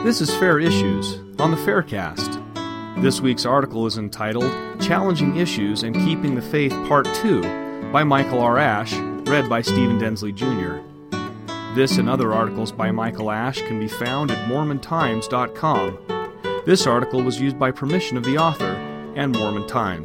This is Fair Issues on the Faircast. This week's article is entitled Challenging Issues and Keeping the Faith Part 2 by Michael R. Ash, read by Stephen Densley Jr. This and other articles by Michael Ash can be found at MormonTimes.com. This article was used by permission of the author and Mormon Times.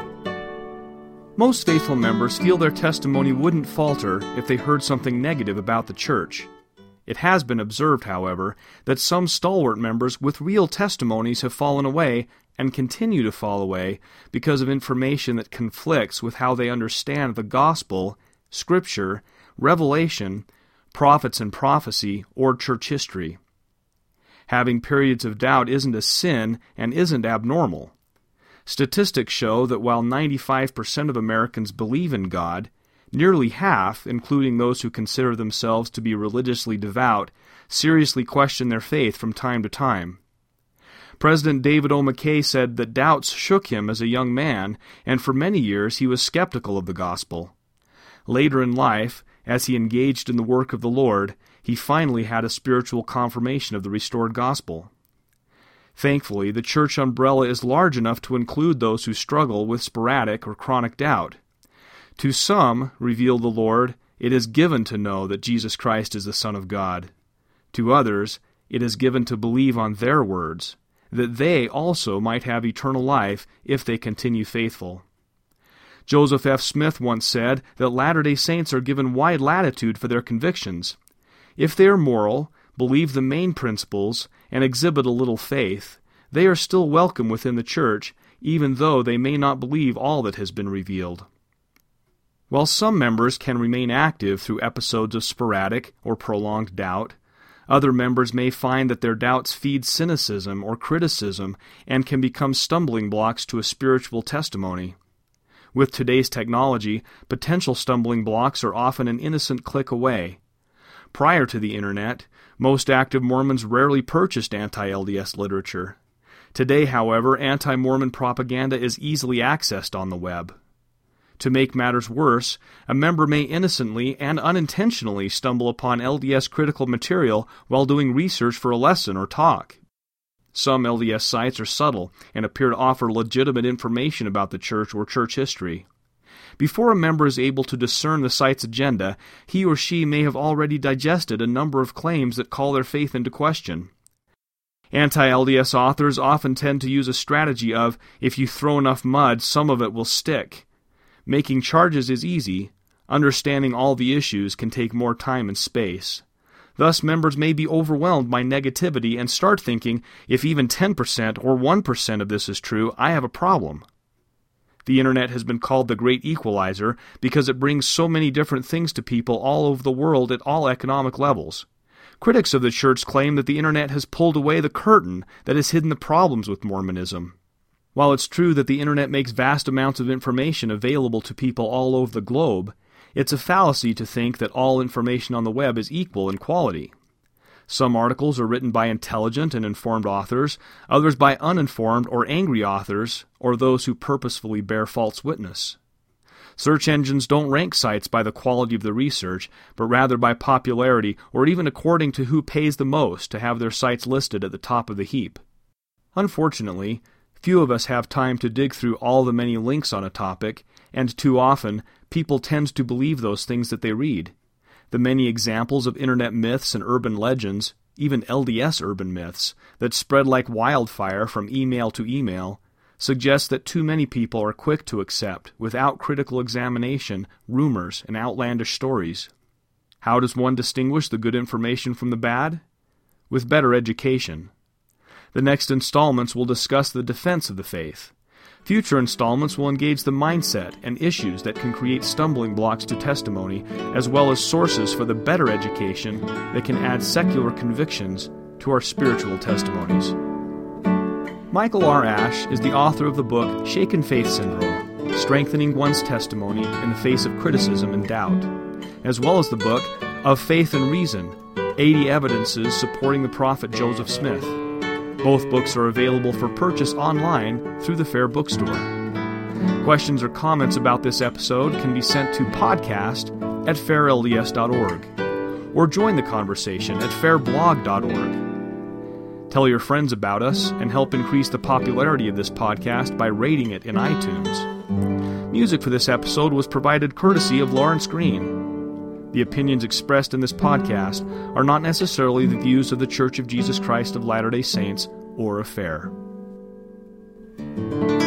Most faithful members feel their testimony wouldn't falter if they heard something negative about the church. It has been observed, however, that some stalwart members with real testimonies have fallen away and continue to fall away because of information that conflicts with how they understand the gospel, scripture, revelation, prophets and prophecy, or church history. Having periods of doubt isn't a sin and isn't abnormal. Statistics show that while 95% of Americans believe in God, nearly half, including those who consider themselves to be religiously devout, seriously question their faith from time to time. President David O. McKay said that doubts shook him as a young man, and for many years he was skeptical of the gospel. Later in life, as he engaged in the work of the Lord, he finally had a spiritual confirmation of the restored gospel. Thankfully, the church umbrella is large enough to include those who struggle with sporadic or chronic doubt. To some, revealed the Lord, it is given to know that Jesus Christ is the Son of God. To others, it is given to believe on their words, that they also might have eternal life if they continue faithful. Joseph F. Smith once said that Latter-day Saints are given wide latitude for their convictions. If they are moral, believe the main principles, and exhibit a little faith, they are still welcome within the church, even though they may not believe all that has been revealed. While some members can remain active through episodes of sporadic or prolonged doubt, other members may find that their doubts feed cynicism or criticism and can become stumbling blocks to a spiritual testimony. With today's technology, potential stumbling blocks are often an innocent click away. Prior to the Internet, most active Mormons rarely purchased anti-LDS literature. Today, however, anti-Mormon propaganda is easily accessed on the web. To make matters worse, a member may innocently and unintentionally stumble upon LDS critical material while doing research for a lesson or talk. Some LDS sites are subtle and appear to offer legitimate information about the church or church history. Before a member is able to discern the site's agenda, he or she may have already digested a number of claims that call their faith into question. Anti-LDS authors often tend to use a strategy of, if you throw enough mud, some of it will stick. Making charges is easy. Understanding all the issues can take more time and space. Thus, members may be overwhelmed by negativity and start thinking, if even 10% or 1% of this is true, I have a problem. The Internet has been called the great equalizer because it brings so many different things to people all over the world at all economic levels. Critics of the church claim that the Internet has pulled away the curtain that has hidden the problems with Mormonism. While it's true that the Internet makes vast amounts of information available to people all over the globe, it's a fallacy to think that all information on the web is equal in quality. Some articles are written by intelligent and informed authors, others by uninformed or angry authors, or those who purposefully bear false witness. Search engines don't rank sites by the quality of the research, but rather by popularity or even according to who pays the most to have their sites listed at the top of the heap. Unfortunately, few of us have time to dig through all the many links on a topic, and too often, people tend to believe those things that they read. The many examples of Internet myths and urban legends, even LDS urban myths, that spread like wildfire from email to email, suggest that too many people are quick to accept, without critical examination, rumors and outlandish stories. How does one distinguish the good information from the bad? With better education. The next installments will discuss the defense of the faith. Future installments will engage the mindset and issues that can create stumbling blocks to testimony, as well as sources for the better education that can add secular convictions to our spiritual testimonies. Michael R. Ash is the author of the book Shaken Faith Syndrome, Strengthening One's Testimony in the Face of Criticism and Doubt, as well as the book Of Faith and Reason, 80 Evidences Supporting the Prophet Joseph Smith. Both books are available for purchase online through the Fair Bookstore. Questions or comments about this episode can be sent to podcast@fairlds.org or join the conversation at fairblog.org. Tell your friends about us and help increase the popularity of this podcast by rating it in iTunes. Music for this episode was provided courtesy of Lawrence Green. The opinions expressed in this podcast are not necessarily the views of the Church of Jesus Christ of Latter-day Saints or Affair.